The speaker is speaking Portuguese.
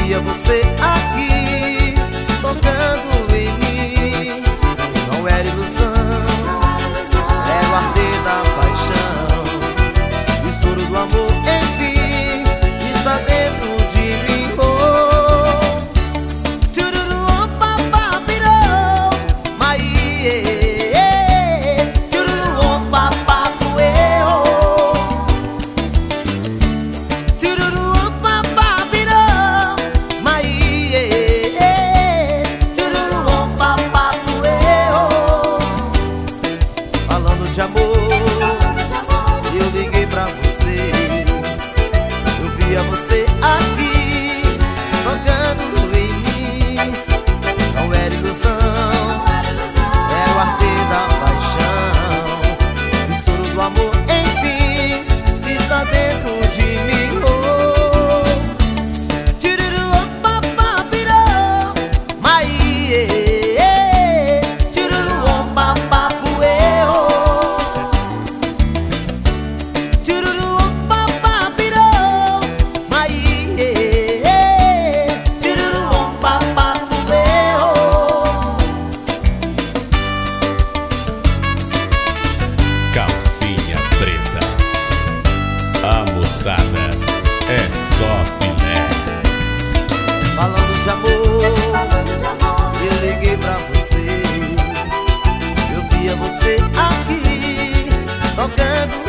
via você aqui, tocando em mim. Não era ilusão, era o arder da paixão. O estouro do amor, enfim, está dentro de mim. Oh, tururu, papá, pirou, maie, tururu, papá, pueu, tururu, papá, pirou, maie, tururu, papá, pueu. Falando de amor, eu liguei pra você. Eu via você aqui, tocando em mim. Não era ilusão, era o arder da paixão. O estouro do amor, enfim, está dentro de mim. Oh, tururu, papá, pirou, maie, tururu, papá, pueu, tururu, papá, pirou, maie, tururu, papá, pueu. Calcinha preta, a moçada é só filé. Falando de amor, eu liguei pra você. Eu via você aqui, tocando